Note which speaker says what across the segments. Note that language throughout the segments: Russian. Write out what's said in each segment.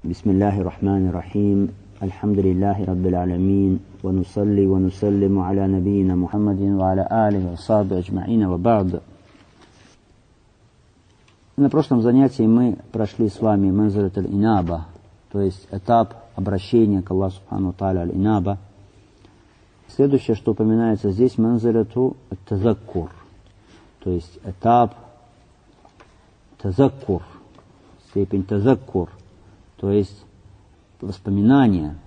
Speaker 1: Бисмиллахи рахмани рахим. Альхамдулиллахи раббил аламин. Ва нусалли ва нусаллиму аля набийина Мухаммадин ва аля алихи ва сахбихи аджма'ина ва ба'д. На прошлом занятии мы прошли с вами манзилат аль-инаба, то есть этап обращения к Аллаху субхану ва тааля аль-инаба. Следующее, что упоминается здесь, манзилату ат-тазаккур, то есть этап тазаккур, степень тазаккур, то есть воспоминания.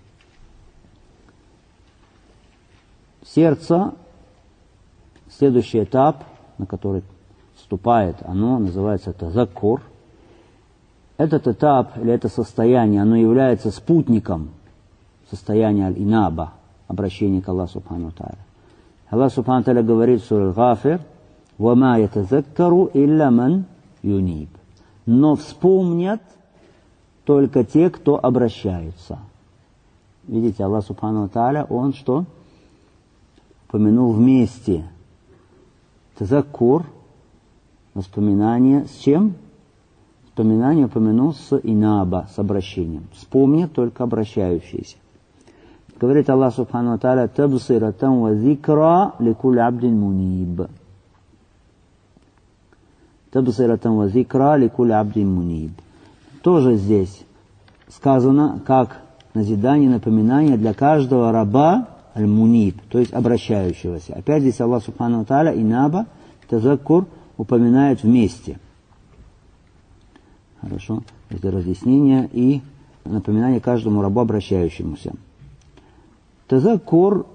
Speaker 1: Сердце, следующий этап, на который вступает, оно называется тазаккур. Этот этап или это состояние, оно является спутником состояния аль-инаба, обращения к Аллаху субхану ва тааля. Аллах субхану ва тааля говорит в суре Гафир: «Вама ятазаккару илля ман юниб». Но вспомнят только те, кто обращаются. Видите, Аллах субхану ва тааля, Он что? Упомянул вместе тазаккур, воспоминание с чем? Вспоминание упомянул с инаба, с обращением. Вспомнят только обращающиеся. Говорит Аллах субхану ва тааля: «Табсиратан ва зикра ликулли абдин муниб». «Табсиратан ва зикра ликулли абдин муниб». Тоже здесь сказано как назидание, напоминание для каждого раба аль-муниб, то есть обращающегося. Опять здесь Аллах субхану ва тааля инаба, тазаккур упоминает вместе. Хорошо. Это разъяснение и напоминание каждому рабу обращающемуся. Тазаккур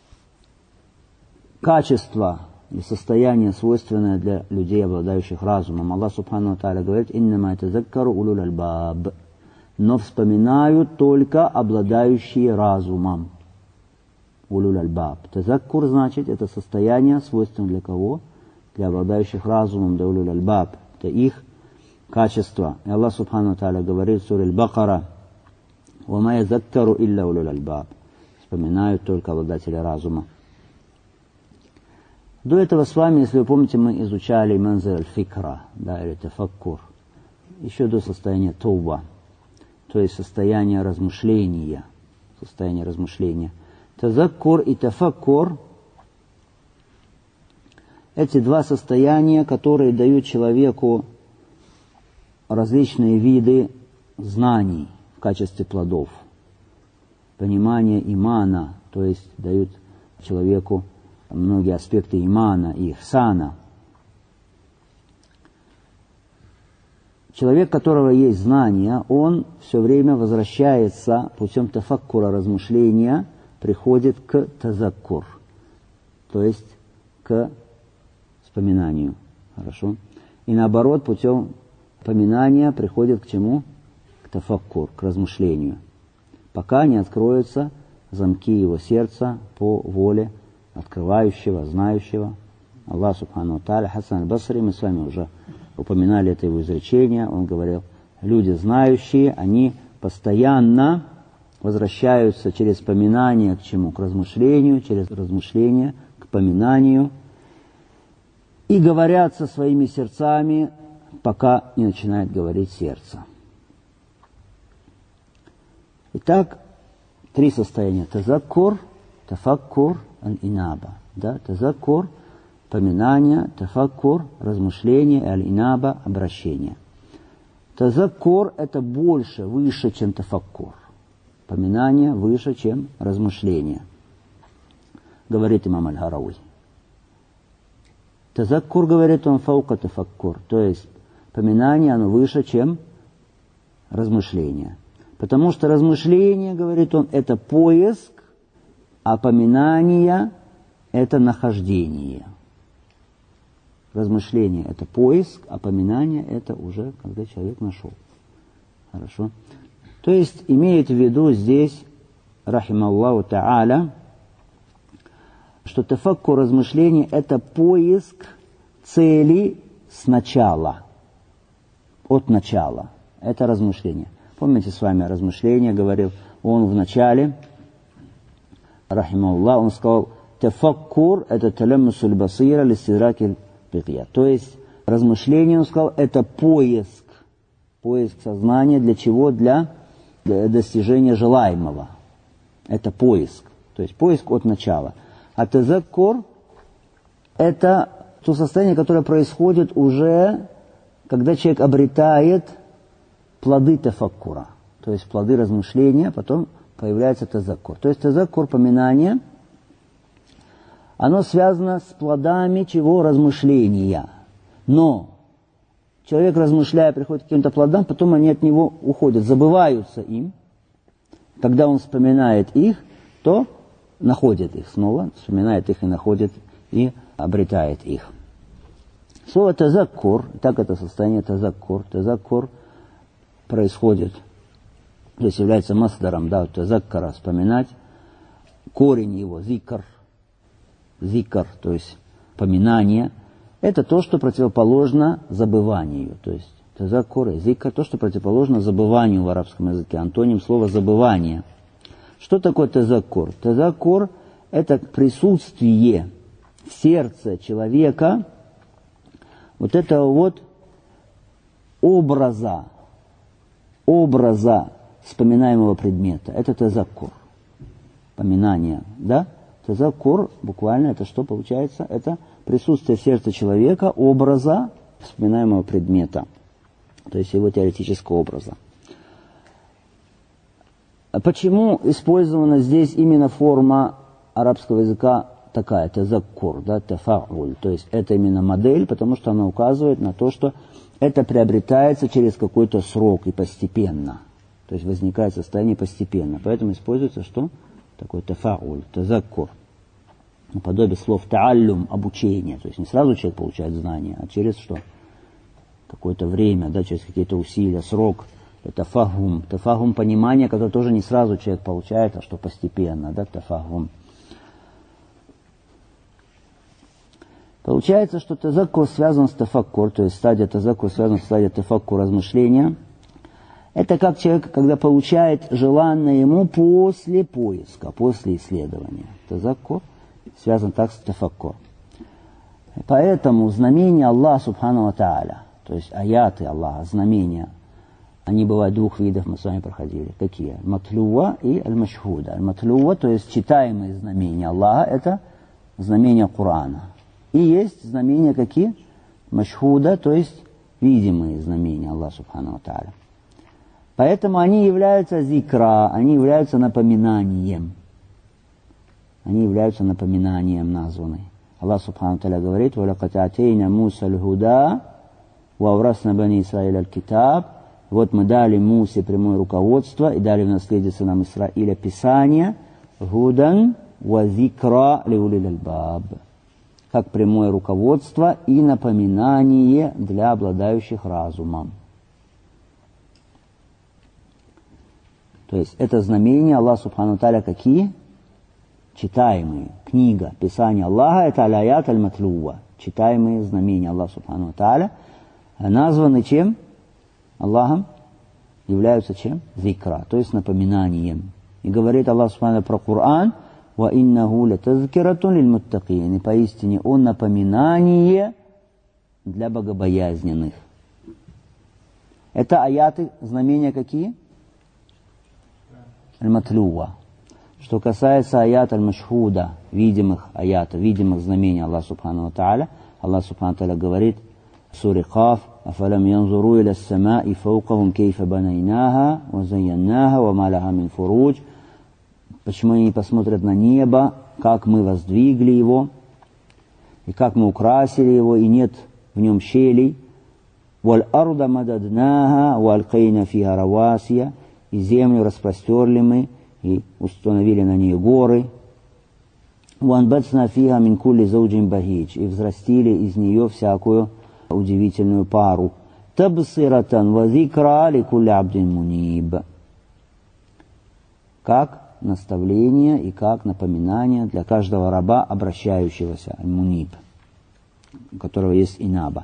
Speaker 1: — качество и состояние, свойственное для людей, обладающих разумом. Аллах субхану ва тааля говорит: «Иннама ятазаккару улул альбаб». Но вспоминают только обладающие разумом. Улул альбаб. Тазаккур значит, это состояние, свойственное для кого? Для обладающих разумом, для улул альбаб. Это их качество. И Аллах субхану ва тааля говорит в суре Аль-Бакара: «Вама язаккару илля улул альбаб». Вспоминают только обладатели разума. До этого с вами, если вы помните, мы изучали манзиль аль-фикра, да, или тафаккур, еще до состояния тауба, то есть состояние размышления. Тазаккур и тафаккур — эти два состояния, которые дают человеку различные виды знаний в качестве плодов. Понимание имана, то есть дают человеку многие аспекты имана и ихсана. Человек, у которого есть знания, он все время возвращается путем тафаккура, размышления, приходит к тазаккур, то есть к вспоминанию. Хорошо? И наоборот, путем поминания приходит к чему? К тафаккур, к размышлению. Пока не откроются замки его сердца по воле открывающего, знающего Аллах субхану ва тааля. Хасан аль-Басри, мы с вами уже упоминали это его изречение, он говорил: люди знающие, они постоянно возвращаются через поминание к чему? К размышлению, через размышление к поминанию, и говорят со своими сердцами, пока не начинает говорить сердце. Итак, три состояния: тазаккур, тафаккур, аль-инаба. Да? Тазаккур — поминание, тафаккур — размышление, и аль-инаба — обращение. Тазаккур — это больше, выше, чем тафаккур. Поминание выше, чем размышление. Говорит имам аль-Харауи. Тазаккур, говорит он, фаука тафаккур, то есть поминание, оно выше, чем размышление. Потому что размышление, говорит он, это поиск, а поминание — это нахождение. Размышление — это поиск, а поминание — это уже когда человек нашел. Хорошо? То есть имеет в виду здесь, рахималлаху та'аля, что тафаккур, размышление — это поиск цели сначала, от начала. Это размышление. Помните с вами размышление, говорил он в начале, рахималлах, он сказал: тафаккур — это таляммусуль басира листидраки аль-бикия. То есть размышление, он сказал, это поиск сознания. Для чего? Для достижения желаемого. Это поиск. То есть поиск от начала. А тазаккур – это то состояние, которое происходит уже, когда человек обретает плоды тафаккура. То есть плоды размышления, потом появляется тазаккур. То есть тазаккур, поминание, оно связано с плодами чего? Размышления. Но человек, размышляя, приходит к каким-то плодам, потом они от него уходят, забываются им. Когда он вспоминает их, то находит их снова, вспоминает их и находит, и обретает их. Слово тазаккур, так это состояние тазаккур. Тазаккур происходит, то есть является масдаром, да, тазаккара, вспоминать. Корень его, зикр, то есть поминание, это то, что противоположно забыванию. То есть тазаккур и зикр, то, что противоположно забыванию в арабском языке. Антоним слова забывание. Что такое тазаккур? Тазаккур – это присутствие в сердце человека вот этого вот образа вспоминаемого предмета. Это тазаккур. Поминание, да? Тазаккур буквально это что получается? Это присутствие в сердце человека образа вспоминаемого предмета. То есть его теоретического образа. А почему использована здесь именно форма арабского языка такая, тазаккур, да, тафауль, то есть это именно модель, потому что она указывает на то, что это приобретается через какой-то срок и постепенно, то есть возникает состояние постепенно, поэтому используется что? Такой тафауль, тазаккур, наподобие слов тааллюм, обучение, то есть не сразу человек получает знания, а через что? Какое-то время, да, через какие-то усилия, срок. Тафахум, понимание, которое тоже не сразу человек получает, а что постепенно, да, тафахум. Получается, что тазаккур связан с тафаккур, то есть стадия тазаккур связана с стадией тафаккур, размышления. Это как человек, когда получает желанное ему после поиска, после исследования. Тазаккур связан так с тафаккур. Поэтому знамения Аллаха Субхану ва Тааля, то есть аяты Аллаха, знамения, они бывают двух видов, мы с вами проходили. Какие? Матлуа и аль-машхуда. Аль-матлуа, то есть читаемые знамения Аллаха, это знамения Корана. И есть знамения какие? Машхуда, то есть видимые знамения Аллаха Субхану ва Тааля. Поэтому они являются зикра, они являются напоминанием. Они являются напоминанием названной. Аллах Субхану ва Тааля говорит: «Валакад атейна Муса аль-худа, ва аврасна бани Исраиля аль-китаб». Вот мы дали Мусе прямое руководство и дали в наследие сынам Исраиля Писание, гудан ва зикра лиулил альбаб, как прямое руководство и напоминание для обладающих разумом. То есть это знамения Аллаха Субхану ва Тааля какие? Читаемые. Книга, Писание Аллаха, это аль-аят аль-матлуа. Читаемые знамения Аллаха Субхану ва Тааля названы чем? Аллахом являются чем? Зикра, то есть напоминанием. И говорит Аллах Субхану про Коран: «Ва иннаху латазкиратун лиль-муттакин». И поистине он напоминание для богобоязненных. Это аяты, знамения какие? Аль-матлуа. Что касается аят аль-машхуда, видимых аятов, видимых знамений Аллаха Субхану ва Тааля, Аллах Субхану ва Тааля говорит в суре Каф: «Афалам янзуру иля ас-сама'i фауқахум кейфа банайнаха ва зайяннаха ва ма лаха мин фурудж». Почему они не посмотрят на небо, как мы воздвигли его, и как мы украсили его, и нет в нем щелей. «Валь арда мададнаха ва алкайна фиха равасия». И землю распростерли мы, и установили на ней горы. «Ва анбатна фиха мин кулли зауджин бахидж». И взрастили из нее всякую удивительную пару. «Табсиратан ва зикра ли кулли абдин муниб». Как наставление и как напоминание для каждого раба, обращающегося, муниб, у которого есть инаба.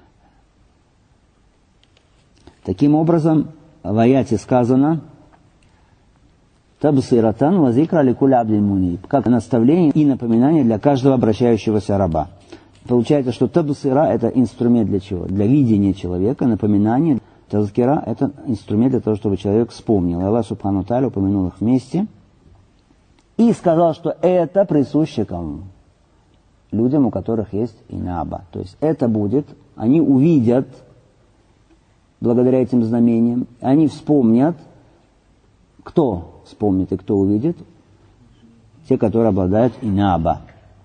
Speaker 1: Таким образом, в аяте сказано: «Табсиратан ва зикра ли кулли абдин муниб», как наставление и напоминание для каждого обращающегося раба. Получается, что табсира – это инструмент для чего? Для видения человека, напоминание Тазкира – это инструмент для того, чтобы человек вспомнил. Аллах Субхану Тааля упомянул их вместе и сказал, что это присуще кому? Людям, у которых есть инаба. То есть это будет, они увидят, благодаря этим знамениям, они вспомнят, кто вспомнит и кто увидит? Те, которые обладают инаба.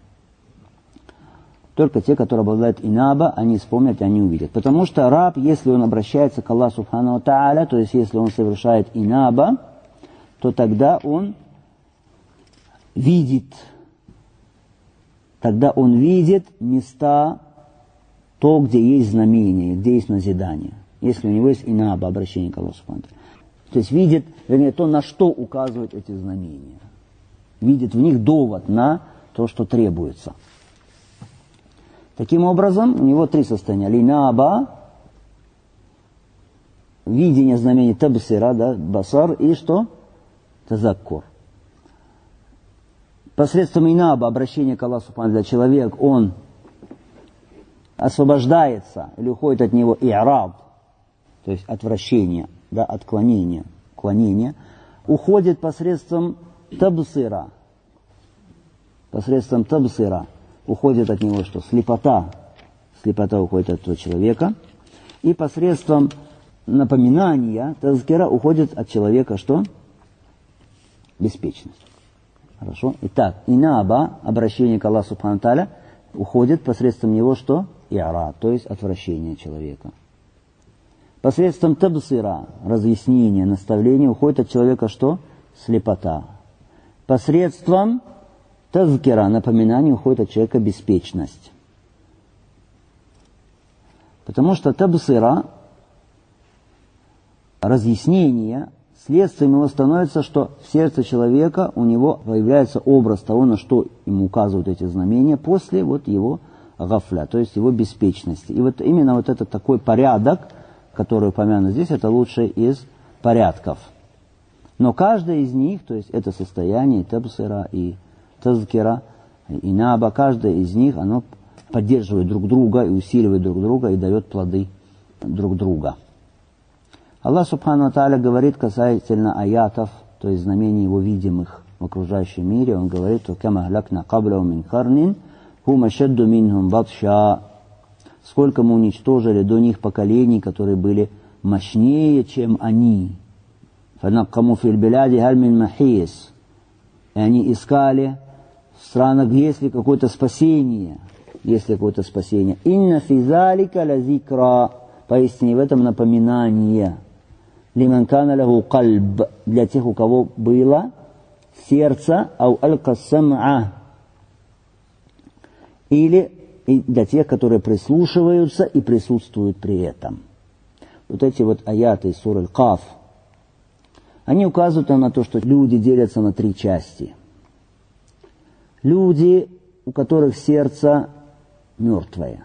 Speaker 1: Только те, которые обладают инаба, они вспомнят, они увидят. Потому что раб, если он обращается к Аллаху Субхану Тааля, то есть если он совершает инаба, то тогда он видит. Тогда он видит места, то, где есть знамение, где есть назидание. Если у него есть инаба, обращение к Аллаху Субхану Тааля. То есть видит, вернее, то, на что указывают эти знамения. Видит в них довод на то, что требуется. Таким образом, у него три состояния. Линаба, видение знамений табсира, да, басар, и что? Тазаккур. Посредством инаба, обращения к Аллаху Субхану Тааля, человек, он освобождается или уходит от него и'раб, то есть отвращение, да, отклонение, клонение, уходит посредством табсира. Посредством табсира уходит от него что? Слепота. Слепота уходит от этого человека. И посредством напоминания тазкира уходит от человека что? Беспечность. Хорошо? Итак, инаба, обращение к Аллаху Субхану Тааля, уходит посредством него что? И'ра, то есть отвращение человека. Посредством табсира, разъяснения, наставления, уходит от человека что? Слепота. Посредством тазкира, напоминания, уходит от человека беспечность. Потому что табсира, разъяснение, следствием его становится, что в сердце человека у него появляется образ того, на что ему указывают эти знамения, после вот его гафля, то есть его беспечности. И вот именно вот этот такой порядок, который упомянут здесь, это лучший из порядков. Но каждый из них, то есть это состояние табсира и тазкира, и наба, каждое из них, оно поддерживает друг друга и усиливает друг друга и дает плоды друг друга. Аллах Субхану Тааля говорит касательно аятов, то есть знамений его видимых в окружающем мире. Он говорит: «Кама ахлакна каблаху мин карнин, хум ашадду минхум батша». Сколько мы уничтожили до них поколений, которые были мощнее, чем они. «Фанаккаму фил биляди халь мин махис». И они искали в странах, есть ли какое-то спасение. Есть ли какое-то спасение. «Инна фи залика ла зикра». Поистине в этом напоминание. «Лиман кана лаху кальб». Для тех, у кого было сердце, ау алка сам'a. Или для тех, которые прислушиваются и присутствуют при этом. Вот эти вот аяты из суры Аль-Каф, они указывают на то, что люди делятся на три части. Люди, у которых сердце мертвое.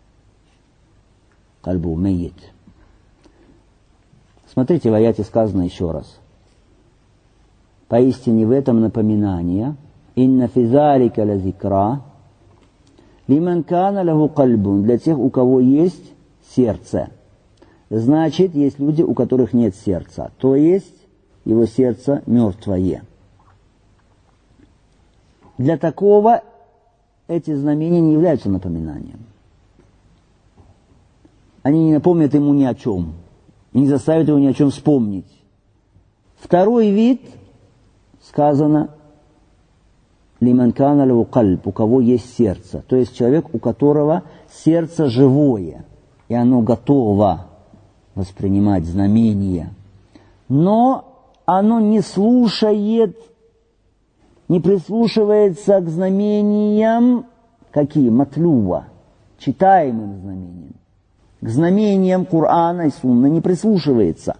Speaker 1: Кальбу мейит. Смотрите, в аяте сказано еще раз. Поистине в этом напоминание. Инна фи залика ла зикра. Лиман кана лаху кальбун. Для тех, у кого есть сердце. Значит, есть люди, у которых нет сердца. То есть, его сердце мертвое. Для такого эти знамения не являются напоминанием. Они не напомнят ему ни о чем. И не заставят его ни о чем вспомнить. Второй вид, сказано, лиман кана лаху кальб, у кого есть сердце. То есть человек, у которого сердце живое, и оно готово воспринимать знамения. Но оно не слушает, не прислушивается к знамениям, какие? Матлува, читаемым знамениям. К знамениям Корана и Сунны не прислушивается.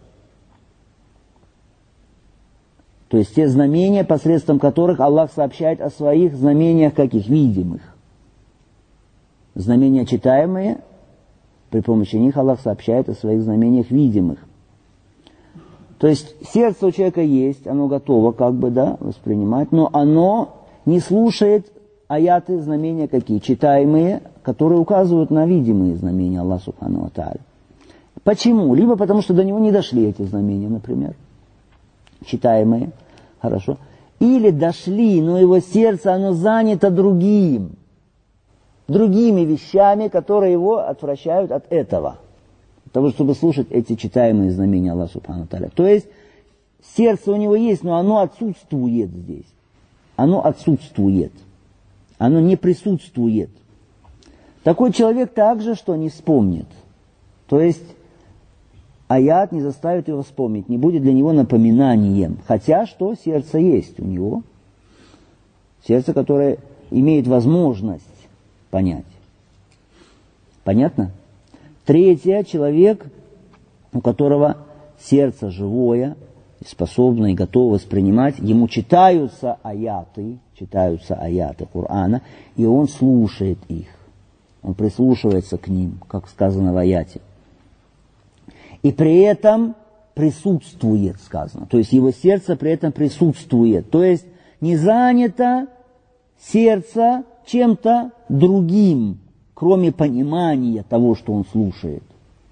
Speaker 1: То есть те знамения, посредством которых Аллах сообщает о своих знамениях каких? Видимых. Знамения читаемые, при помощи них Аллах сообщает о своих знамениях видимых. То есть сердце у человека есть, оно готово как бы, да, воспринимать, но оно не слушает аяты, знамения какие? Читаемые, которые указывают на видимые знамения Аллаха Субхану ва Тааля. Почему? Либо потому, что до него не дошли эти знамения, например, читаемые, хорошо. Или дошли, но его сердце, оно занято другими вещами, которые его отвращают от этого. От того, чтобы слушать эти читаемые знамения Аллаха Субхану Тааля. То есть, сердце у него есть, но оно отсутствует здесь. Оно отсутствует. Оно не присутствует. Такой человек также что не вспомнит. То есть, аят не заставит его вспомнить, не будет для него напоминанием. Хотя, что сердце есть у него. Сердце, которое имеет возможность понять. Понятно? Третье, человек, у которого сердце живое, способно и готово воспринимать, ему читаются аяты Корана, и он слушает их. Он прислушивается к ним, как сказано в аяте. И при этом присутствует, сказано. То есть его сердце при этом присутствует. То есть не занято сердце чем-то другим, кроме понимания того, что он слушает.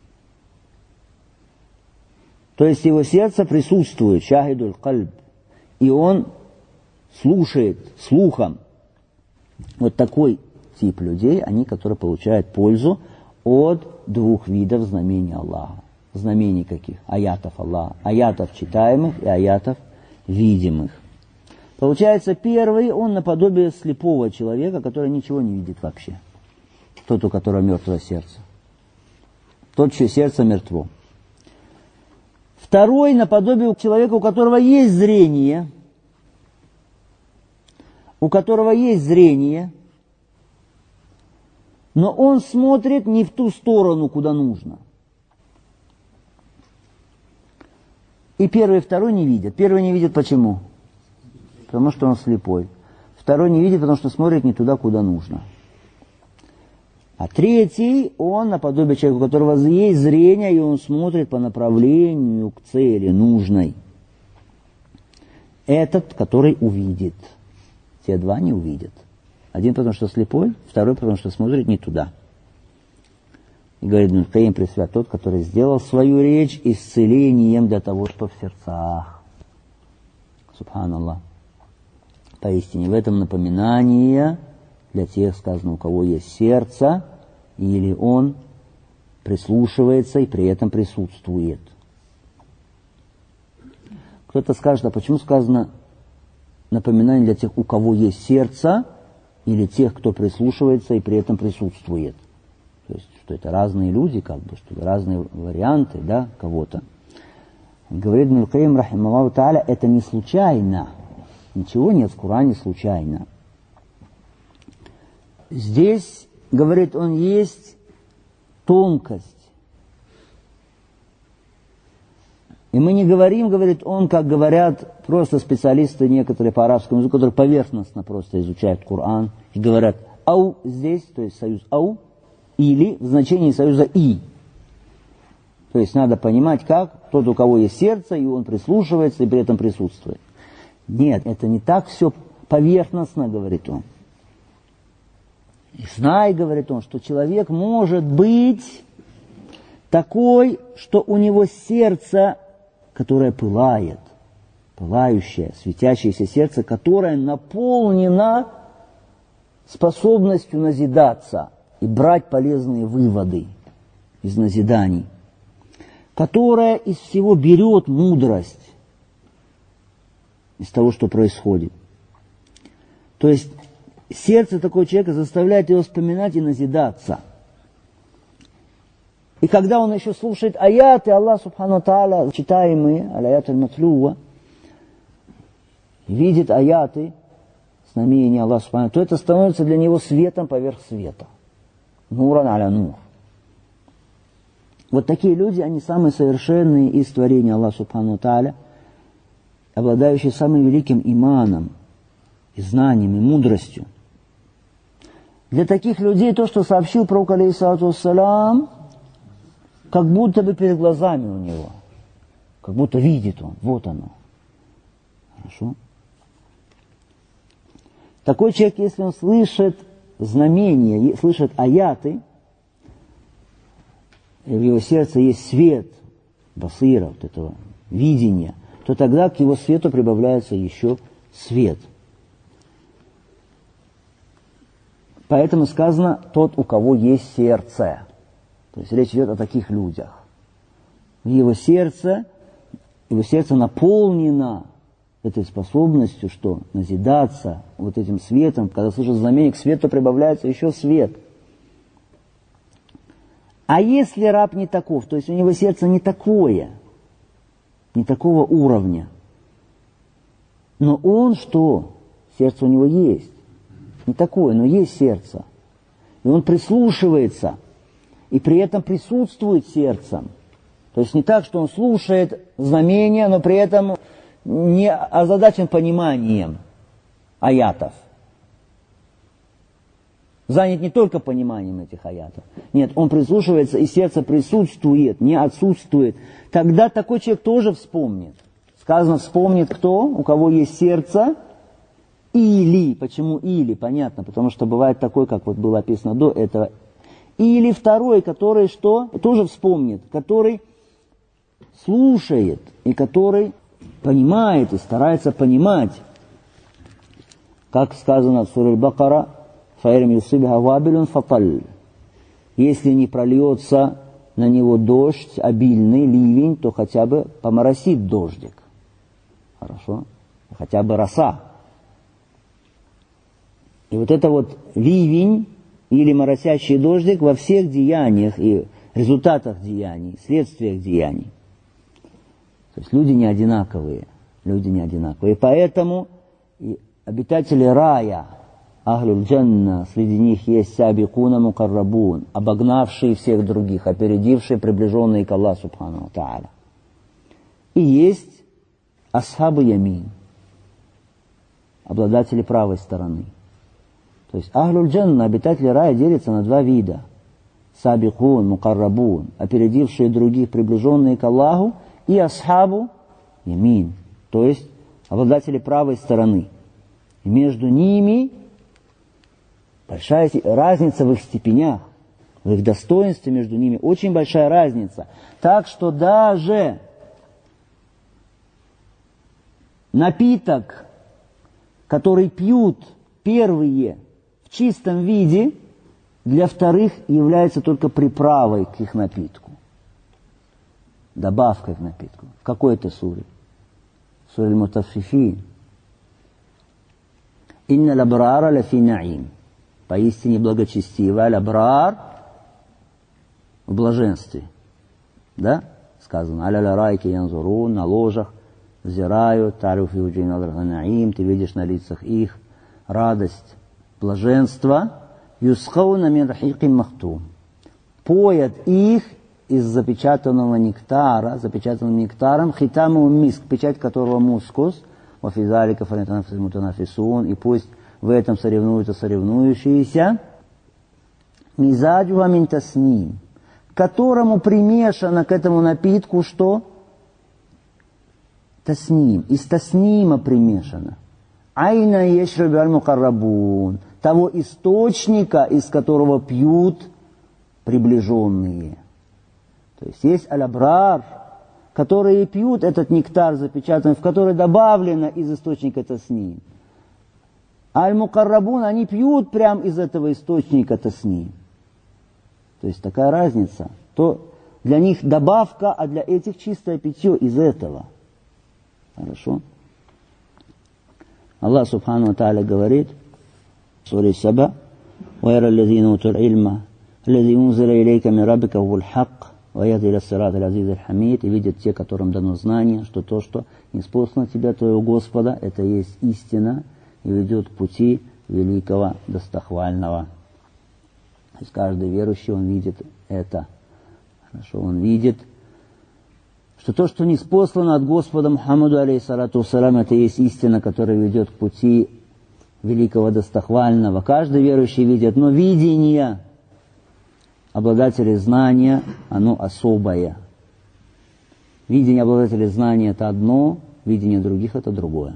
Speaker 1: То есть его сердце присутствует, шахидуль кальб, и он слушает слухом. Вот такой тип людей, они, которые получают пользу от двух видов знамений Аллаха. Знамений каких? Аятов Аллаха. Аятов читаемых и аятов видимых. Получается, первый, он наподобие слепого человека, который ничего не видит вообще. Тот, у которого мертвое сердце. Тот, чье сердце мертво. Второй, наподобие человека, у которого есть зрение. У которого есть зрение, но он смотрит не в ту сторону, куда нужно. И первый и второй не видят. Первый не видит почему? Потому что он слепой. Второй не видит, потому что смотрит не туда, куда нужно. А третий, он наподобие человека, у которого есть зрение, и он смотрит по направлению к цели нужной. Этот, который увидит. Те два не увидят. Один потому что слепой, второй потому что смотрит не туда. И говорит Ибн Каим пресвят тот, который сделал свою речь исцелением для того, что в сердцах. Субханаллах. Поистине в этом напоминание для тех, сказано, у кого есть сердце, или он прислушивается и при этом присутствует. Кто-то скажет, а почему сказано напоминание для тех, у кого есть сердце, или тех, кто прислушивается и при этом присутствует? То есть, что это разные люди, как бы, что разные варианты, да, кого-то. Говорит Ибн Каим, рахималлаху тааля, это не случайно. Ничего нет в Коране случайно. Здесь, говорит он, есть тонкость. И мы не говорим, говорит он, как говорят просто специалисты некоторые по арабскому языку, которые поверхностно просто изучают Коран, и говорят «ау» здесь, то есть союз «ау», или в значении союза «и». То есть надо понимать, как тот, у кого есть сердце, и он прислушивается, и при этом присутствует. Нет, это не так все поверхностно, говорит он. И знай, говорит он, что человек может быть такой, что у него сердце, которое пылает, пылающее, светящееся сердце, которое наполнено способностью назидаться и брать полезные выводы из назиданий, которое из всего берет мудрость из того, что происходит. То есть сердце такого человека заставляет его вспоминать и назидаться. И когда он еще слушает аяты Аллах Субхану Тааля, читаемые, аяты аль-матлуа, видит аяты, знамения Аллаха Субхану, то это становится для него светом поверх света. Нуран аля нур. Вот такие люди, они самые совершенные из творения Аллаха Субхану Тааля, обладающие самым великим иманом, и знанием, и мудростью. Для таких людей то, что сообщил пророк, алейхиссалату вассалям, как будто бы перед глазами у него. Как будто видит он. Вот оно. Хорошо? Такой человек, если он слышит знамения, слышит аяты, в его сердце есть свет, басира, вот этого видения, то тогда к его свету прибавляется еще свет. Поэтому сказано, тот, у кого есть сердце. То есть речь идет о таких людях. Его сердце наполнено этой способностью, что назидаться вот этим светом. Когда слышит знамение, к свету прибавляется еще свет. А если раб не таков, то есть у него сердце не такое, не такого уровня, но он что? Сердце у него есть. Не такое, но есть сердце. И он прислушивается, и при этом присутствует сердцем. То есть не так, что он слушает знамения, но при этом не озадачен пониманием аятов. Занят не только пониманием этих аятов. Нет, он прислушивается, и сердце присутствует, не отсутствует. Тогда такой человек тоже вспомнит. Сказано, вспомнит кто? У кого есть сердце. Или, почему или? Понятно, потому что бывает такой, как вот было описано до этого. Или второй, который что? Тоже вспомнит, который слушает, и который понимает, и старается понимать. Как сказано в суре Аль-Бакара, «Фаэрм юсибха вабилюн фаталь». Если не прольется на него дождь, обильный ливень, то хотя бы поморосит дождик. Хорошо? Хотя бы роса. И вот это вот ливень или моросящий дождик во всех деяниях и результатах деяний, следствиях деяний. То есть люди не одинаковые. И поэтому обитатели рая, ахлюль джанна, среди них есть сабикуна мукаррабун, обогнавшие всех других, опередившие, приближенные к Аллаху субхану ва тааля. И есть асхабу ямин, обладатели правой стороны. То есть ахлюль джанна, обитатели рая, делятся на два вида. Сабикун, мукаррабун, опередившие других, приближенные к Аллаху, и асхабу ямин, то есть обладатели правой стороны. И между ними большая разница в их степенях, в их достоинстве между ними, очень большая разница. Так что даже напиток, который пьют первые в чистом виде, для вторых является только приправой к их напитку. Добавкой к напитку. В какой-то суре? Суре Аль-Мутаффифин. «Инна лабрара лафи наим». Поистине благочестивый лабрар в блаженстве. Да? Сказано. «Аля ларайки янзурун», на ложах взирают, «Тарю фи уджин наим», ты видишь на лицах их радость, блаженство. «Юсхауна мин рахиким махтум». Поят их из запечатанного нектара, запечатанным нектаром, хитаму миск, печать которого мускус, вафизалика фалентанафисун, и пусть в этом соревнуются соревнующиеся, мизаджуха мин тасним, которому примешано к этому напитку что? Тасним, из таснима примешано. Айна ешрабу аль-мукаррабун, того источника, из которого пьют приближенные. То есть есть аль-абрар, которые пьют этот нектар запечатанный, в который добавлено из источника тасним. Аль-мукаррабун, они пьют прямо из этого источника тасним. То есть такая разница. То для них добавка, а для этих чистое питье из этого. Хорошо? Аллах субхану ва тааля говорит в суре Саба: «Вайра аллазина утул ильма, аллази унзила илейка мин раббика гувул хак, ваяди ля сират аль-азиз аль-хамид». И видят те, которым дано знание, что то, что ниспослано тебя, твоего Господа, это есть истина и ведет к пути великого достохвального. То есть каждый верующий, он видит это. Хорошо, он видит, что то, что ниспослано от Господа Мухаммаду, алейхиссалату вассалям, это есть истина, которая ведет к пути великого достохвального. Каждый верующий видит, но видение обладателей знания, оно особое. Видение обладателей знания – это одно, видение других – это другое.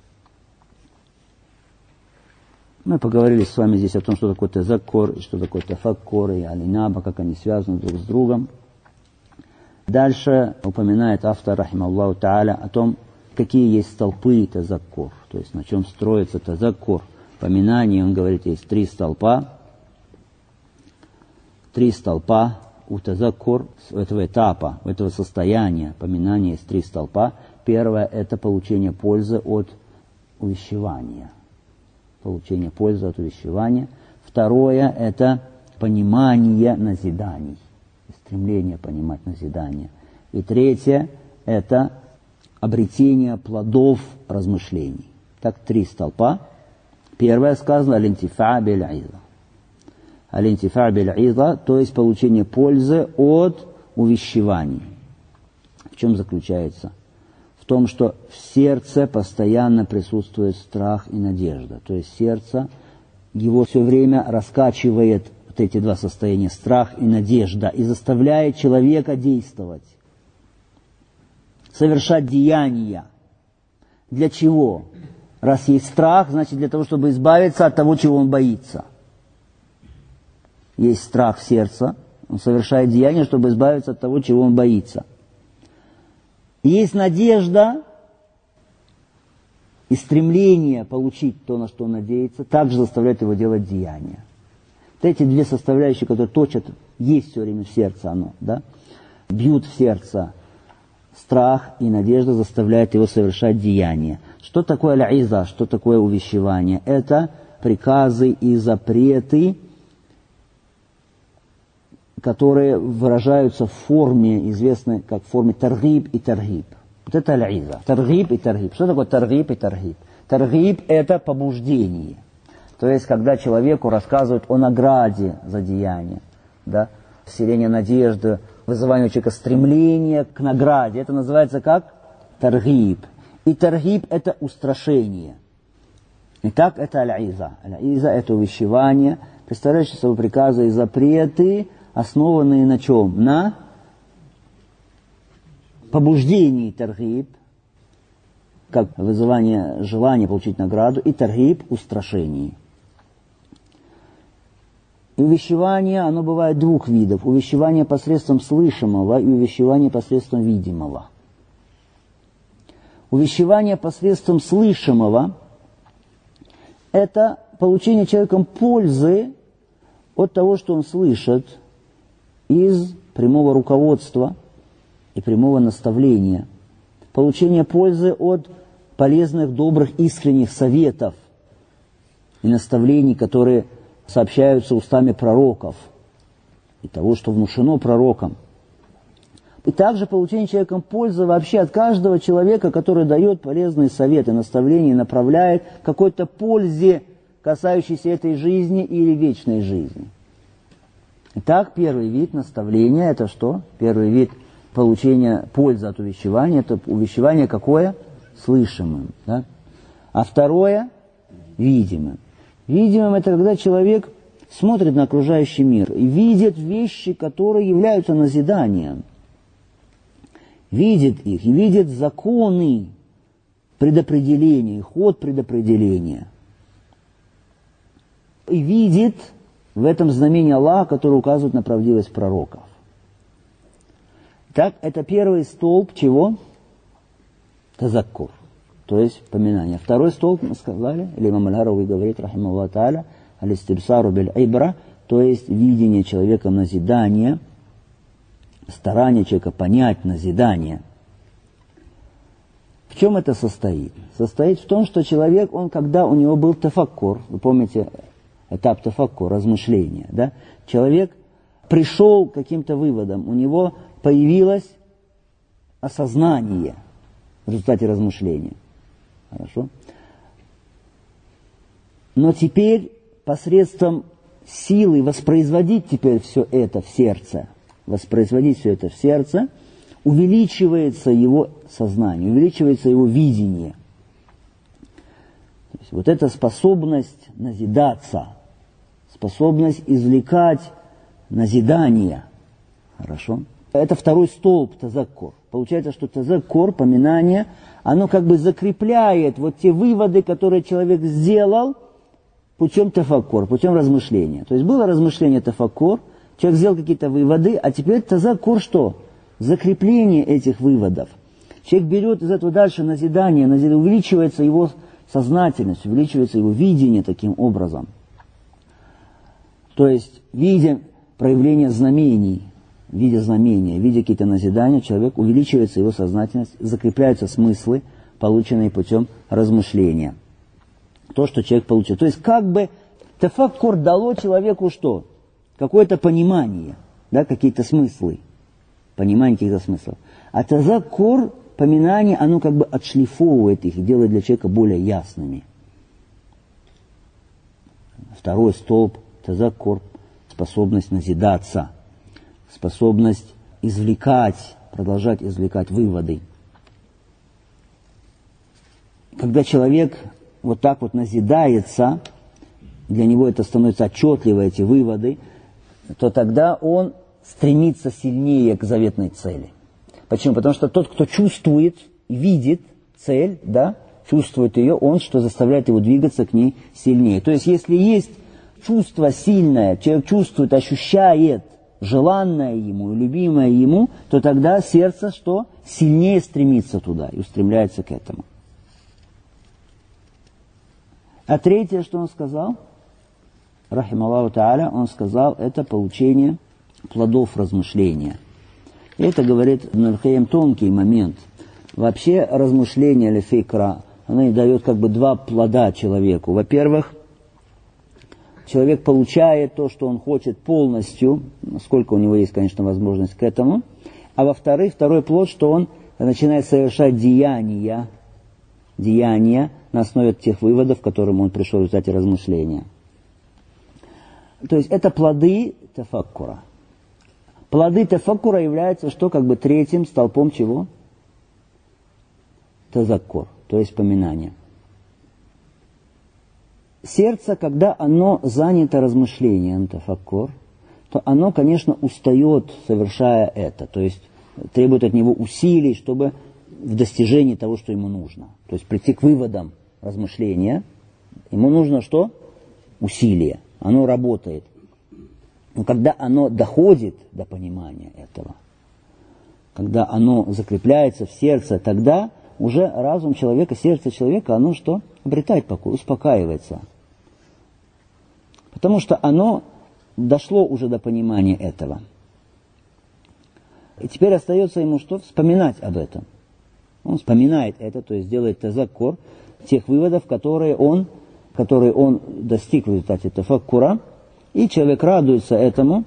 Speaker 1: Мы поговорили с вами здесь о том, что такое тазаккур, что такое тафаккур и алинаба, как они связаны друг с другом. Дальше упоминает автор, рахималлаху тааля, о том, какие есть столпы тазаккур, то есть на чем строится тазаккур. Поминание, он говорит, есть 3 столпа. 3 столпа у тазаккур, у этого этапа, у этого состояния поминания есть 3 столпа. Первое – это получение пользы от увещевания. Получение пользы от увещевания. Второе – это понимание назиданий, стремление понимать назидания. И третье – это обретение плодов размышлений. Так 3 столпа. Первое сказано «аль-интифа биль-иза». Аль-интифа биль-иза, то есть получение пользы от увещеваний. В чем заключается? В том, что в сердце постоянно присутствует страх и надежда. То есть сердце, его все время раскачивает вот эти 2 состояния, страх и надежда, и заставляет человека действовать, совершать деяния. Для чего? Раз есть страх, значит для того, чтобы избавиться от того, чего он боится. Есть страх в сердце, он совершает деяния, чтобы избавиться от того, чего он боится. Есть надежда и стремление получить то, на что он надеется, также заставляет его делать деяния. Вот эти 2 составляющие, которые точат, есть все время в сердце оно, да? Бьют в сердце. Страх и надежда заставляют его совершать деяния. Что такое аль-иза, что такое увещевание? Это приказы и запреты, которые выражаются в форме, известной как в форме таргиб и таргиб. Вот это аль-иза. Таргиб и таргиб. Что такое таргиб и таргиб? Таргиб – это побуждение. То есть, когда человеку рассказывают о награде за деяние, да, вселение надежды, вызывание у человека стремления к награде. Это называется как таргиб. И таргиб – это устрашение. Итак, это аль-иза. Аль-иза – это увещевание, представляющее собой приказы и запреты, основанные на чем? На побуждении таргиб, как вызывание желания получить награду, и таргиб – устрашение. И увещевание, оно бывает 2 видов. Увещевание посредством слышимого и увещевание посредством видимого. Увещевание посредством слышимого – это получение человеком пользы от того, что он слышит, из прямого руководства и прямого наставления. Получение пользы от полезных, добрых, искренних советов и наставлений, которые сообщаются устами пророков, и того, что внушено пророкам. И также получение человеком пользы вообще от каждого человека, который дает полезные советы, наставления, направляет к какой-то пользе, касающейся этой жизни или вечной жизни. Итак, первый вид наставления – это что? Первый вид получения пользы от увещевания – это увещевание какое? Слышимым. Да? А второе – видимым. Видимым – это когда человек смотрит на окружающий мир и видит вещи, которые являются назиданием. Видит их и видит законы предопределения, ход предопределения. И видит в этом знамении Аллаха, который указывает на правдивость пророков. Так, это первый столб чего? Тазаккур, то есть поминание. Второй столб, мы сказали, или имам Аль-Харави говорит, рахимахуллаху тааля, аль-истибсару биль-ибра, то есть видение человека назидания, старание человека понять назидание. В чем это состоит? Состоит в том, что человек, он, когда у него был тафаккур, вы помните этап тафаккур, размышления, да? Человек пришел к каким-то выводам, у него появилось осознание в результате размышления. Хорошо? Но теперь посредством силы воспроизводить теперь все это в сердце, увеличивается его сознание, увеличивается его видение. То есть вот эта способность назидаться, способность извлекать назидание. Хорошо? Это второй столб тазаккур. Получается, что тазаккур, поминание, оно как бы закрепляет вот те выводы, которые человек сделал путем тафаккур, путем размышления. То есть было размышление тафаккур, человек сделал какие-то выводы, а теперь тазаккур что? закрепление этих выводов. Человек берет из этого дальше назидание, увеличивается его сознательность, увеличивается его видение таким образом. То есть, видя проявление знамений, видя знамения, видя какие-то назидания, человек увеличивается его сознательность, закрепляются смыслы, полученные путем размышления. То, что человек получил. То есть, как бы тафаккур дало человеку что? Какое-то понимание, да, какие-то смыслы. Понимание каких-то смыслов. А тазаккур, поминание, оно как бы отшлифовывает их и делает для человека более ясными. Второй столб, тазаккур, способность назидаться, способность извлекать, продолжать извлекать выводы. Когда человек вот так вот назидается, для него это становится отчетливо, эти выводы, то тогда он стремится сильнее к заветной цели. Почему? Потому что тот, кто чувствует, видит цель, да, чувствует ее, он что заставляет его двигаться к ней сильнее. То есть, если есть чувство сильное, человек чувствует, ощущает желанное ему, любимое ему, то тогда сердце что? Сильнее стремится туда и устремляется к этому. А третье, что он сказал, рахималлаху тааля, он сказал, это получение плодов размышления. И это, говорит Ибн аль-Кайим, тонкий момент. Вообще размышление или фикра, оно дает как бы два плода человеку. Во-первых, человек получает то, что он хочет полностью, насколько у него есть, конечно, возможность к этому. А во-вторых, второй плод, что он начинает совершать деяния на основе тех выводов, к которым он пришел в результате размышления. То есть это плоды тафаккура. Плоды тафаккура являются что? Как бы третьим столпом чего? Тазаккур, то есть поминание. Сердце, когда оно занято размышлением, тафаккур, то оно, конечно, устает, совершая это. То есть требует от него усилий, чтобы в достижении того, что ему нужно. То есть прийти к выводам размышления, ему нужно что? Усилие. Оно работает. Но когда оно доходит до понимания этого, когда оно закрепляется в сердце, тогда уже разум человека, сердце человека, оно что? Обретает покой, успокаивается. Потому что оно дошло уже до понимания этого. И теперь остается ему что? Вспоминать об этом. Он вспоминает это, то есть делает тазаккур тех выводов, которые он достиг в результате тафаккура, и человек радуется этому,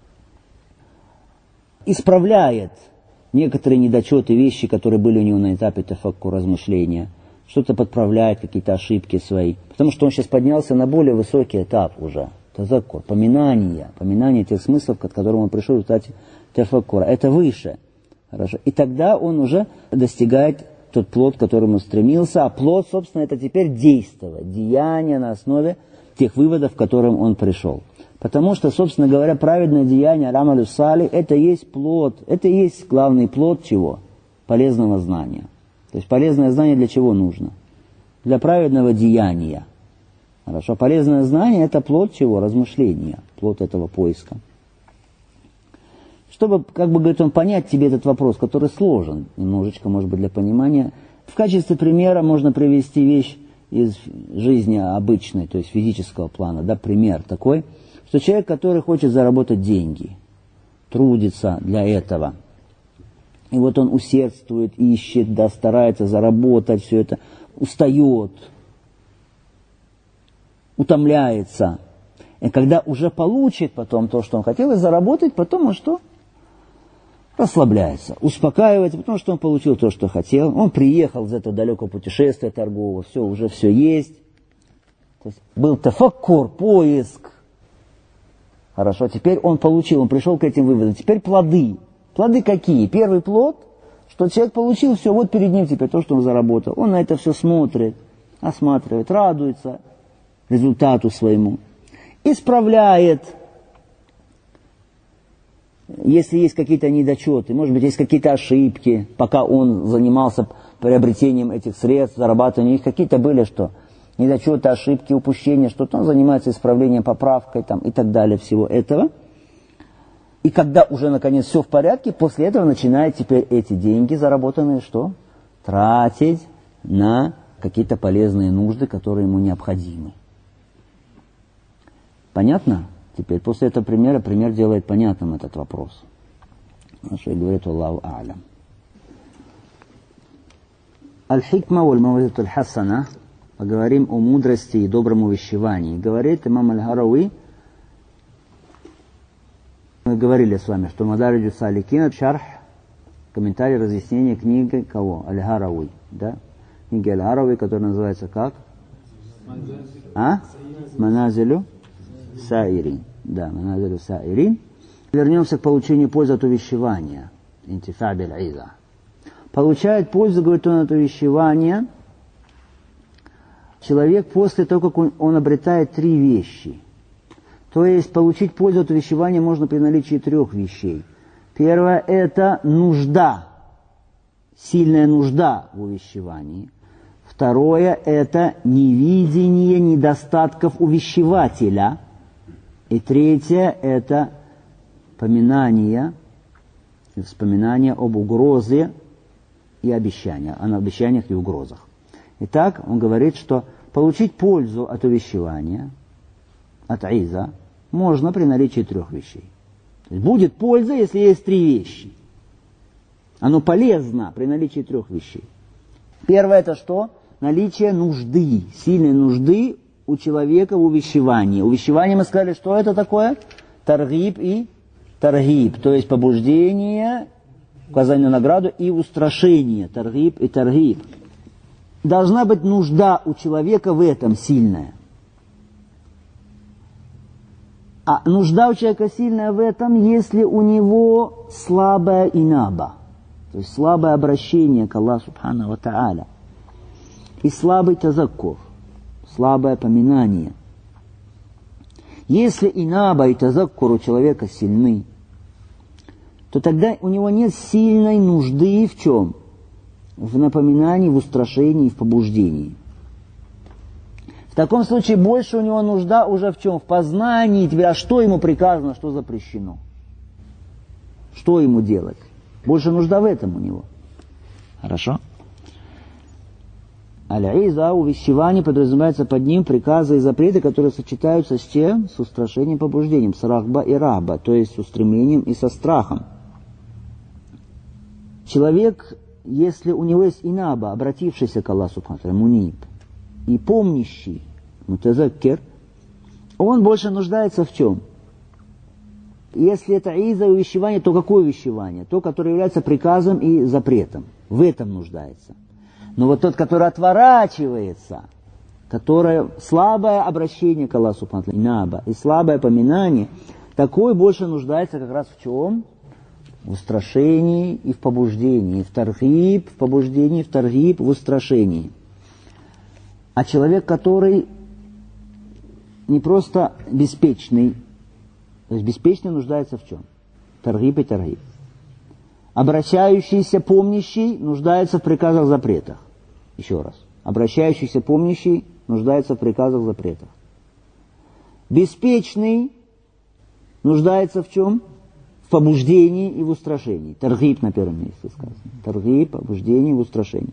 Speaker 1: исправляет некоторые недочеты, вещи, которые были у него на этапе тафаккура, размышления, что-то подправляет, какие-то ошибки свои, потому что он сейчас поднялся на более высокий этап уже, тазаккур, поминание тех смыслов, к которым он пришел в результате тафаккура, это выше. Хорошо. И тогда он уже достигает тот плод, к которому стремился, а плод, собственно, это теперь действовать, деяние на основе тех выводов, к которым он пришел. Потому что, собственно говоря, праведное деяние, аль-амалю салих, это есть плод, это и есть главный плод чего? Полезного знания. То есть полезное знание для чего нужно? Для праведного деяния. Хорошо. Полезное знание это плод чего? Размышления, плод этого поиска. Чтобы, как бы говорит он, понять тебе этот вопрос, который сложен немножечко, может быть, для понимания, в качестве примера можно привести вещь из жизни обычной, то есть физического плана, да, пример такой, что человек, который хочет заработать деньги, трудится для этого, и вот он усердствует, ищет, да, старается заработать все это, устает, утомляется, и когда уже получит потом то, что он хотел, и заработать, потом он что? Расслабляется, успокаивается, потому что он получил то, что хотел. Он приехал из этого далекого путешествия торгового, уже все есть. То есть был тафаккур, поиск. Хорошо, теперь он получил, он пришел к этим выводам. Теперь плоды. Плоды какие? Первый плод, что человек получил все, вот перед ним теперь то, что он заработал. Он на это все смотрит, осматривает, радуется результату своему. Исправляет. Если есть какие-то недочеты, может быть, есть какие-то ошибки, пока он занимался приобретением этих средств, зарабатыванием их, какие-то были что? Недочеты, ошибки, упущения, что-то, он занимается исправлением, поправкой там, и так далее, всего этого. И когда уже, наконец, все в порядке, после этого начинает теперь эти деньги, заработанные, что? Тратить на какие-то полезные нужды, которые ему необходимы. Понятно? Теперь после этого примера, пример делает понятным этот вопрос. Что и говорит Аллаху А'лям. Аль-Хикма валь-Мавазиту аль-Хасана. Поговорим о мудрости и добром увещевании. Говорит имам Аль-Харави. Мы говорили с вами, что Мадариджу Саликин, шарх, комментарий, разъяснение книги кого? Аль-Харави. Да? Книги Аль-Харави, которая называется как? Маназилю Саирин. Да, Маназилю Саирин. Вернемся к получению пользы от увещевания. Интифа биль-иза. Получает пользу, говорит он, от увещевания человек после того, как он обретает 3 вещи. То есть получить пользу от увещевания можно при наличии 3 вещей. Первое – это нужда, сильная нужда в увещевании. Второе – это невидение недостатков увещевателя. И третье – это поминание, вспоминание об угрозе и обещаниях, о обещаниях и угрозах. Итак, он говорит, что получить пользу от увещевания, от иза, можно при наличии 3 вещей. То есть будет польза, если есть 3 вещи. Оно полезно при наличии 3 вещей. Первое – это что? Наличие нужды, сильной нужды у человека в увещевании. Увещевание, мы сказали, что это такое? Таргиб и таргиб, то есть побуждение, указание на награду и устрашение. Таргиб и таргиб. Должна быть нужда у человека в этом сильная. А нужда у человека сильная в этом, если у него слабая инаба, то есть слабое обращение к Аллаху Субхану ва Тааля, и слабый тазаккур, слабое поминание. Если инаба и тазаккур у человека сильны, то тогда у него нет сильной нужды в чем? В напоминании, в устрашении, в побуждении. В таком случае больше у него нужда уже в чем? В познании. Теперь, а что ему приказано, что запрещено? Что ему делать? Больше нужда в этом у него. Хорошо? Аль-иза, увещевание, подразумевается под ним приказы и запреты, которые сочетаются с чем? С устрашением, побуждением, с рахба и рахба, то есть с устремлением и со страхом. Человек, если у него есть инаба, обратившийся к Аллаху Субхану ва Тааля, муниб, и помнящий, мутазаккир, он больше нуждается в чем? Если это иза увещевание, то какое увещевание? То, которое является приказом и запретом. В этом нуждается. Но вот тот, который отворачивается, которое слабое обращение к Аллаху Субхану ва Тааля, инаба, и слабое поминание, такой больше нуждается как раз в чем? В устрашении и в побуждении, в таргиб, в побуждении, в таргиб, в устрашении. А человек, который не просто беспечный, то есть беспечный нуждается в чем? Таргиб и таргиб. Обращающийся, помнящий, нуждается в приказах, запретах. Еще раз. Обращающийся, помнящий, нуждается в приказах, запретах. Беспечный нуждается в чем? В побуждении и в устрашении. Таргиб на первом месте сказано. Таргиб, побуждение, в устрашении.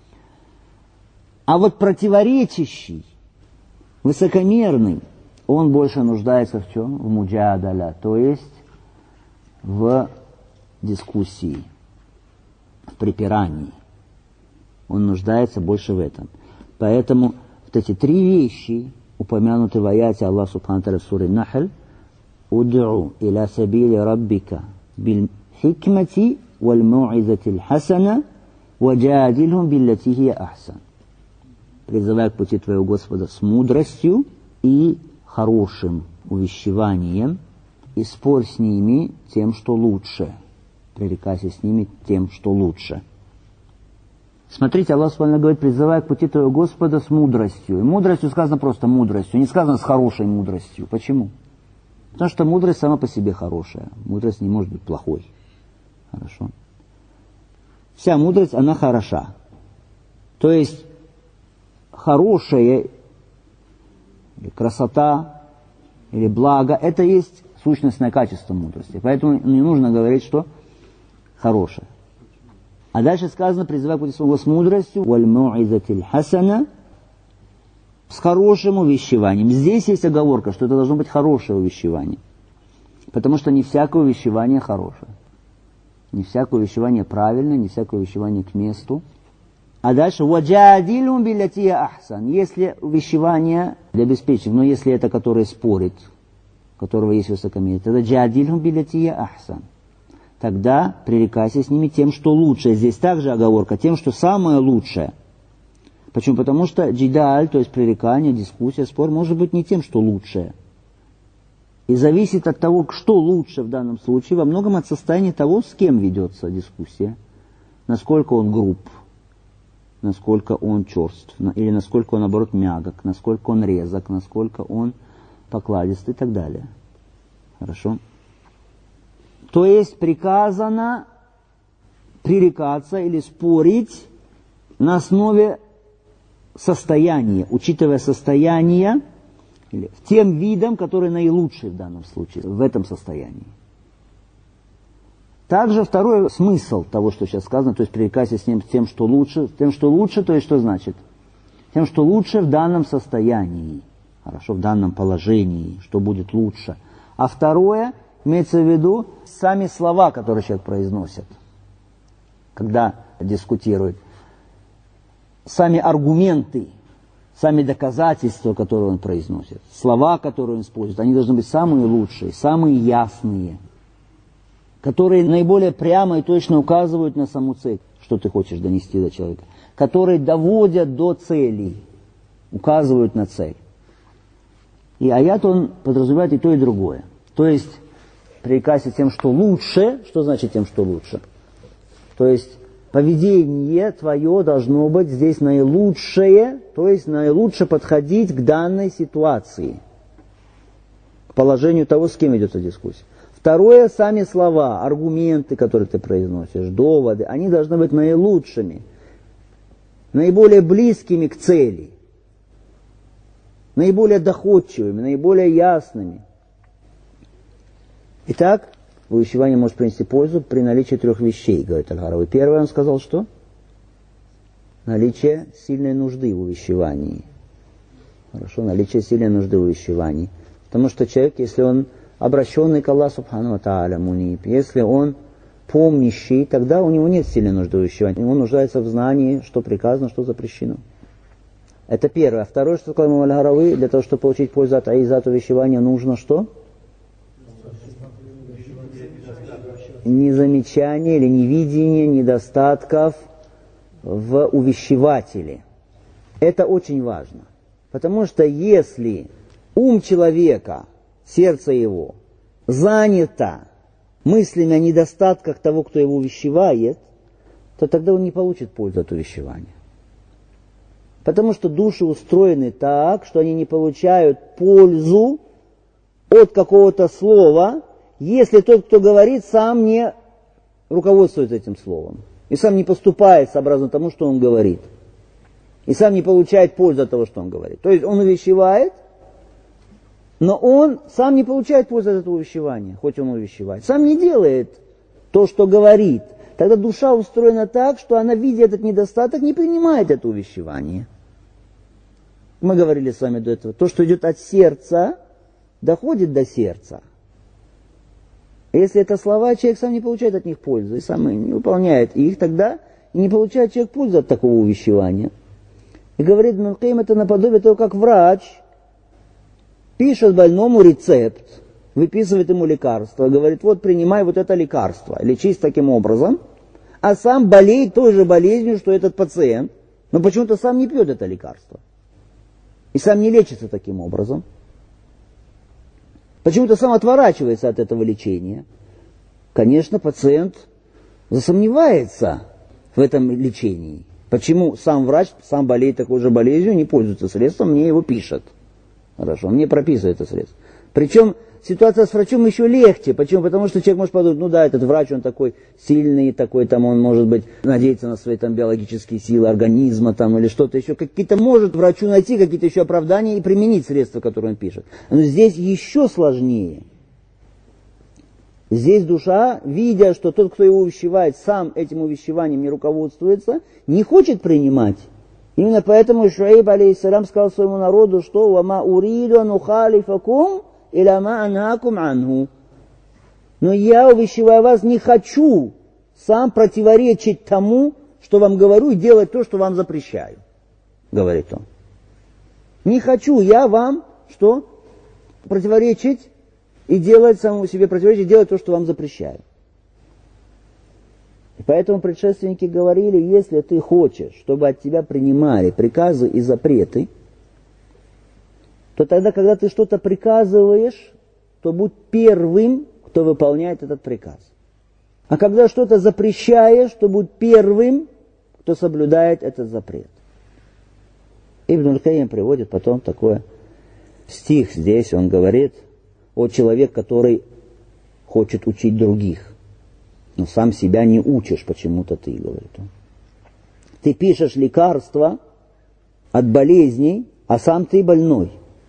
Speaker 1: А вот противоречащий, высокомерный, он больше нуждается в чем? В муджадаля, то есть в дискуссии, в припирании. Он нуждается больше в этом. Поэтому вот эти 3 вещи, упомянуты в аяте Аллаха Субхану ва Тааля в суре Нахль, «Уд'у иля сабили раббика биль хикмати валь мау'изати л-хасана ваджадилхум биллати хия ахсан». Призывай к пути твоего Господа с мудростью и хорошим увещеванием, и спорь с ними тем, что лучше. Пререкайся с ними тем, что лучше. Смотрите, Аллах Субхану говорит, призывай к пути твоего Господа с мудростью. И мудростью сказано просто мудростью, не сказано с хорошей мудростью. Почему? Потому что мудрость сама по себе хорошая. Мудрость не может быть плохой. Хорошо? Вся мудрость, она хороша. То есть, хорошее, или красота, или благо, это есть сущностное качество мудрости. Поэтому не нужно говорить, что хорошее. А дальше сказано, призывай к пути своего с мудростью, валь-му'изатиль хасана, с хорошим увещеванием. Здесь есть оговорка, что это должно быть хорошее увещевание. Потому что не всякое увещевание хорошее. Не всякое увещевание правильное, не всякое увещевание к месту. А дальше, ваджадилум биллятия ахсан. Если увещевание для обеспечения, но если это, который спорит, у которого есть высокомерие, тогда джадилум биллятия ахсан. Тогда пререкайся с ними тем, что лучше. Здесь также оговорка, тем, что самое лучшее. Почему? Потому что джидаль, то есть пререкание, дискуссия, спор, может быть не тем, что лучшее. И зависит от того, что лучше в данном случае, во многом от состояния того, с кем ведется дискуссия. Насколько он груб, насколько он черств, или насколько он, наоборот, мягок, насколько он резок, насколько он покладист и так далее. Хорошо? То есть приказано пререкаться или спорить на основе состояния, учитывая состояние, или тем видом, который наилучший в данном случае, в этом состоянии. Также второй смысл того, что сейчас сказано, то есть пререкайся с ним тем, что лучше, то есть что значит? Тем, что лучше в данном состоянии, хорошо, в данном положении, что будет лучше. А второе, имеется в виду сами слова, которые человек произносит, когда дискутирует, сами аргументы, сами доказательства, которые он произносит, слова, которые он использует, они должны быть самые лучшие, самые ясные, которые наиболее прямо и точно указывают на саму цель, что ты хочешь донести до человека, которые доводят до цели, указывают на цель. И аят, он подразумевает и то, и другое. То есть, пререкайся тем, что лучше. Что значит тем, что лучше? То есть, поведение твое должно быть здесь наилучшее, то есть наилучше подходить к данной ситуации, к положению того, с кем ведется дискуссия. Второе, сами слова, аргументы, которые ты произносишь, доводы, они должны быть наилучшими, наиболее близкими к цели, наиболее доходчивыми, наиболее ясными. Итак, увещевание может принести пользу при наличии 3 вещей, говорит Аль-Харави. Первое, он сказал, что? Наличие сильной нужды в увещевании. Хорошо, наличие сильной нужды в увещевании. Потому что человек, если он обращенный к Аллаху Субхану ва Тааля, муниб, если он помнящий, тогда у него нет сильной нужды в увещевании. Он нуждается в знании, что приказано, что запрещено. Это первое. Второе, что сказал имам Аль-Харави, для того, чтобы получить пользу от аизат увещевания, нужно что? Незамечание или невидение недостатков в увещевателе. Это очень важно. Потому что если ум человека, сердце его, занято мыслями о недостатках того, кто его увещевает, то тогда он не получит пользу от увещевания. Потому что души устроены так, что они не получают пользу от какого-то слова, если тот, кто говорит, сам не руководствуется этим словом. И сам не поступает сообразно тому, что он говорит. И сам не получает пользу от того, что он говорит. То есть он увещевает, но он сам не получает пользу от этого увещевания, хоть он увещевает. Сам не делает то, что говорит. Тогда душа устроена так, что она, видя этот недостаток, не принимает это увещевание. Мы говорили с вами до этого. То, что идет от сердца, доходит до сердца. Если это слова, человек сам не получает от них пользы, и сам не выполняет их, тогда и не получает человек пользу от такого увещевания. И говорит Ибн Аль-Кайим, это наподобие того, как врач пишет больному рецепт, выписывает ему лекарство, говорит, вот принимай вот это лекарство, лечись таким образом, а сам болеет той же болезнью, что этот пациент, но почему-то сам не пьет это лекарство. И сам не лечится таким образом. Почему-то сам отворачивается от этого лечения. Конечно, пациент засомневается в этом лечении. Почему сам врач, сам болеет такой же болезнью, не пользуется средством, мне его пишет. Хорошо, мне прописывает это средство. Причем ситуация с врачом еще легче. Почему? Потому что человек может подумать, ну да, этот врач, он такой сильный, такой там, он может быть, надеяться на свои там биологические силы организма там или что-то еще. Какие-то может врачу найти какие-то еще оправдания и применить средства, которые он пишет. Но здесь еще сложнее. Здесь душа, видя, что тот, кто его увещевает, сам этим увещеванием не руководствуется, не хочет принимать. Именно поэтому Шуайб, алейхиссалям, сказал своему народу, что «Вама уриду анухалифакум иля ма анхакум анху». Но я, увещевая вас, не хочу сам противоречить тому, что вам говорю, и делать то, что вам запрещаю, говорит он. Не хочу я вам, что? Противоречить и делать самому себе противоречить, делать то, что вам запрещаю. И поэтому предшественники говорили, если ты хочешь, чтобы от тебя принимали приказы и запреты, то тогда, когда ты что-то приказываешь, то будь первым, кто выполняет этот приказ. А когда что-то запрещаешь, то будь первым, кто соблюдает этот запрет. Ибн аль-Кайим приводит потом такой стих здесь, он говорит о человеке, который хочет учить других, но сам себя не учишь почему-то ты, говорит он. Ты пишешь лекарства от болезней, а сам ты больной.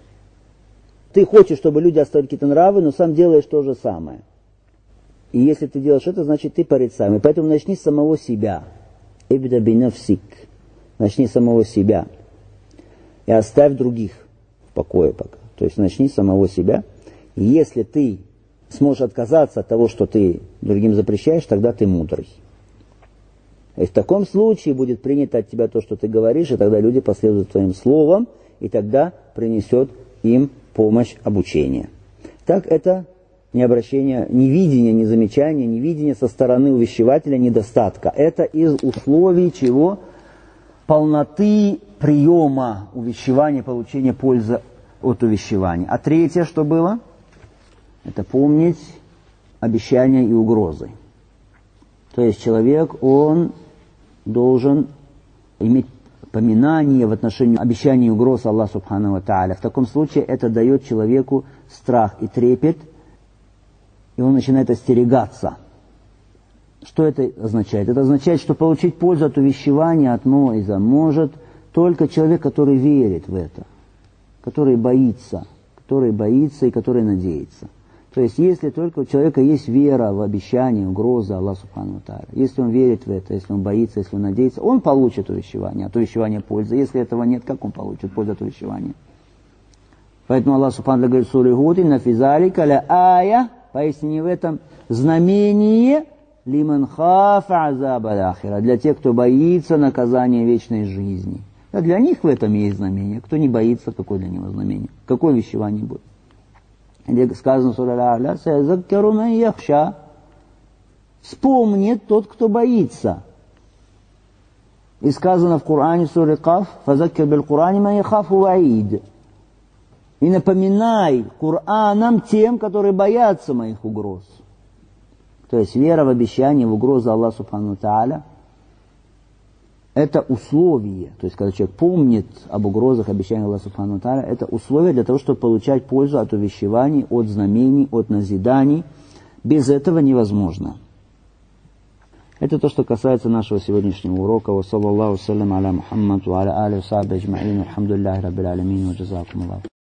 Speaker 1: Ты хочешь, чтобы люди оставили какие-то нравы, но сам делаешь то же самое. И если ты делаешь это, значит ты порицаемый. Поэтому начни с самого себя. Ибда бинафсик. Начни с самого себя. И оставь других в покое пока. То есть начни с самого себя. И если ты сможешь отказаться от того, что ты другим запрещаешь, тогда ты мудрый. И в таком случае будет принято от тебя то, что ты говоришь, и тогда люди последуют твоим словам, и тогда принесет им помощь обучения. Так это не обращение, не видение, не замечание, не видение со стороны увещевателя недостатка. Это из условий чего? Полноты приема увещевания, получения пользы от увещевания. А третье, что было? Это помнить обещания и угрозы. То есть человек, он должен иметь поминание в отношении обещаний и угроз Аллаха Субхану ва Тааля. В таком случае это дает человеку страх и трепет, и он начинает остерегаться. Что это означает? Это означает, что получить пользу от увещевания, от моиза может только человек, который верит в это, который боится и который надеется. То есть, если только у человека есть вера в обещание, угрозы Аллаха Субхану ва Тааля, если он верит в это, если он боится, если он надеется, он получит увещевание, от увещевания пользы. Если этого нет, как он получит пользу от увещевания? Поэтому Аллах Субхану ва Тааля говорит: «Сура Гуд, инна фи залика ля ая», поистине в этом знамение лиман хафа азаба аль-ахира, для тех, кто боится наказания вечной жизни. Да, для них в этом есть знамение. Кто не боится, какое для него знамение? Какое увещевание будет? Где сказано в суре Аль-А'ля: «Саязаккару ман яхша», вспомнит тот, кто боится. И сказано в Коране, в суре Каф: «Фазаккир бил Коране ман яхафу ваид». И напоминай Кораном тем, которые боятся моих угроз. То есть вера в обещание, в угрозу Аллаха Субхану ва Тааля — это условие. То есть когда человек помнит об угрозах, обещаниях Аллаха Субхану ва Тааля, это условие для того, чтобы получать пользу от увещеваний, от знамений, от назиданий. Без этого невозможно. Это то, что касается нашего сегодняшнего урока. Ва саллаллаху саллям аля Мухаммад ва аля алихи ва сахбихи аджмаин. Алхамдулиллахи раббил алямин. Ва джазакумуллах.